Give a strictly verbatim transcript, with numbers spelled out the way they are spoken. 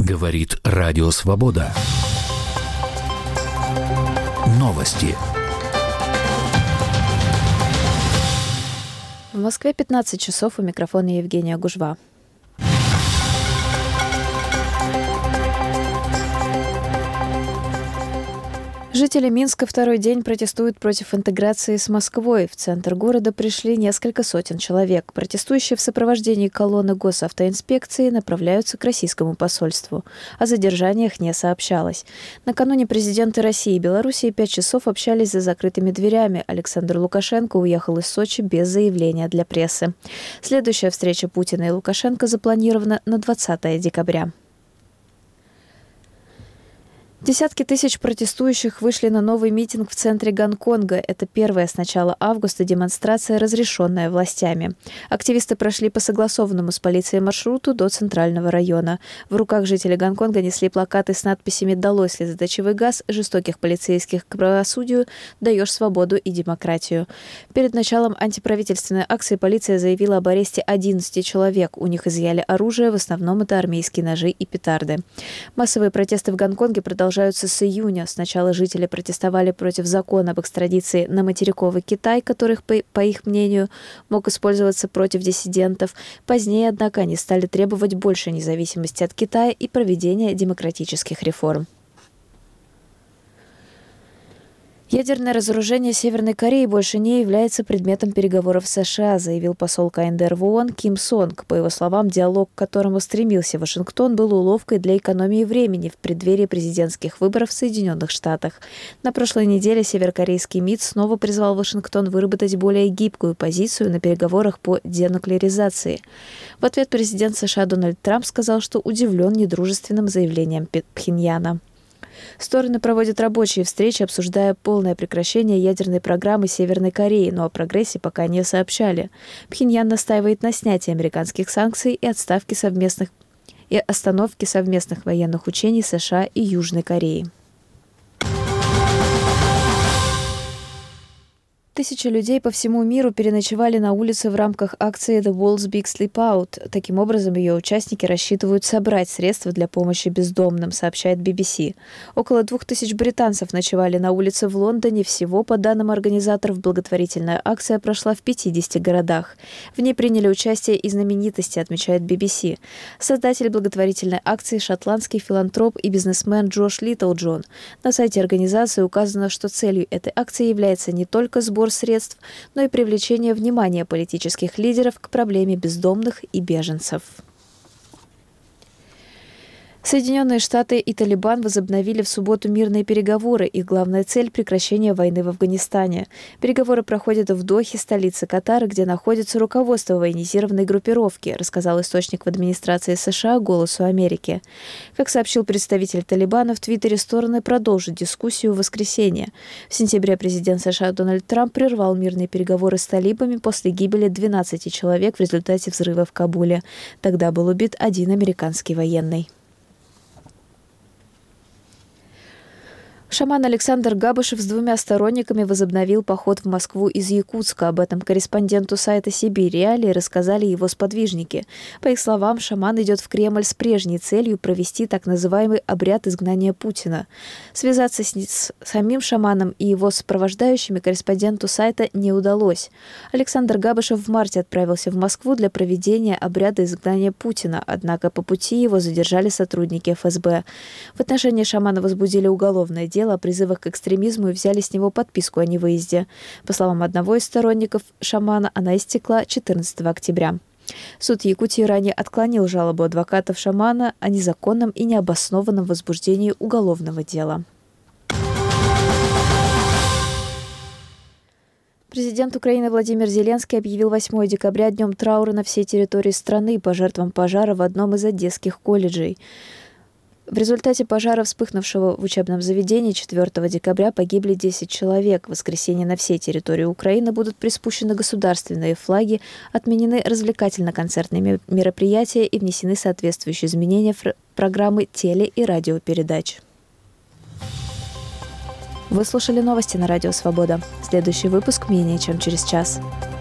Говорит Радио Свобода. Новости. В Москве пятнадцать часов, у микрофона Евгения Гужва. Жители Минска второй день протестуют против интеграции с Москвой. В центр города пришли несколько сотен человек. Протестующие в сопровождении колонны госавтоинспекции направляются к российскому посольству. О задержаниях не сообщалось. Накануне президенты России и Белоруссии пять часов общались за закрытыми дверями. Александр Лукашенко уехал из Сочи без заявления для прессы. Следующая встреча Путина и Лукашенко запланирована на двадцатое декабря. Десятки тысяч протестующих вышли на новый митинг в центре Гонконга. Это первая с начала августа демонстрация, разрешенная властями. Активисты прошли по согласованному с полицией маршруту до центрального района. В руках жители Гонконга несли плакаты с надписями «Долой слезоточивый газ», «Жестоких полицейских к правосудию», «Даешь свободу и демократию». Перед началом антиправительственной акции полиция заявила об аресте одиннадцати человек. У них изъяли оружие, в основном это армейские ножи и петарды. Массовые протесты в Гонконге продолжаются с июня. Сначала жители протестовали против закона об экстрадиции на материковый Китай, который, по, по их мнению, мог использоваться против диссидентов. Позднее, однако, они стали требовать большей независимости от Китая и проведения демократических реформ. Ядерное разоружение Северной Кореи больше не является предметом переговоров с США, заявил посол КНДР в ООН Ким Сонг. По его словам, диалог, к которому стремился Вашингтон, был уловкой для экономии времени в преддверии президентских выборов в Соединенных Штатах. На прошлой неделе северокорейский МИД снова призвал Вашингтон выработать более гибкую позицию на переговорах по денуклеаризации. В ответ президент США Дональд Трамп сказал, что удивлен недружественным заявлением Пхеньяна. Стороны проводят рабочие встречи, обсуждая полное прекращение ядерной программы Северной Кореи, но о прогрессе пока не сообщали. Пхеньян настаивает на снятии американских санкций и отставке совместных и остановке совместных военных учений США и Южной Кореи. Тысячи людей по всему миру переночевали на улице в рамках акции «The World's Big Sleep Out». Таким образом, ее участники рассчитывают собрать средства для помощи бездомным, сообщает би би си. Около двух тысяч британцев ночевали на улице в Лондоне. Всего, по данным организаторов, благотворительная акция прошла в пятидесяти городах. В ней приняли участие и знаменитости, отмечает би би си. Создатель благотворительной акции – шотландский филантроп и бизнесмен Джош Литлджон. На сайте организации указано, что целью этой акции является не только сбор средств, но и привлечение внимания политических лидеров к проблеме бездомных и беженцев. Соединенные Штаты и Талибан возобновили в субботу мирные переговоры. Их главная цель – прекращение войны в Афганистане. Переговоры проходят в Дохе, столице Катара, где находится руководство военизированной группировки, рассказал источник в администрации США «Голосу Америки». Как сообщил представитель Талибана, в Твиттере стороны продолжат дискуссию в воскресенье. В сентябре президент США Дональд Трамп прервал мирные переговоры с талибами после гибели двенадцати человек в результате взрыва в Кабуле. Тогда был убит один американский военный. Шаман Александр Габышев с двумя сторонниками возобновил поход в Москву из Якутска. Об этом корреспонденту сайта «Сибирь Реалии» рассказали его сподвижники. По их словам, шаман идет в Кремль с прежней целью провести так называемый обряд изгнания Путина. Связаться с, с самим шаманом и его сопровождающими корреспонденту сайта не удалось. Александр Габышев в марте отправился в Москву для проведения обряда изгнания Путина, однако по пути его задержали сотрудники эф эс бэ. В отношении шамана возбудили уголовное дело о призывах к экстремизму и взяли с него подписку о невыезде. По словам одного из сторонников шамана, она истекла четырнадцатого октября. Суд Якутии ранее отклонил жалобу адвокатов шамана о незаконном и необоснованном возбуждении уголовного дела. Президент Украины Владимир Зеленский объявил восьмое декабря днем траура на всей территории страны по жертвам пожара в одном из одесских колледжей. В результате пожара, вспыхнувшего в учебном заведении, четвёртого декабря погибли десять человек. В воскресенье на всей территории Украины будут приспущены государственные флаги, отменены развлекательно-концертные мероприятия и внесены соответствующие изменения в программы теле- и радиопередач. Вы слушали новости на Радио Свобода. Следующий выпуск менее чем через час.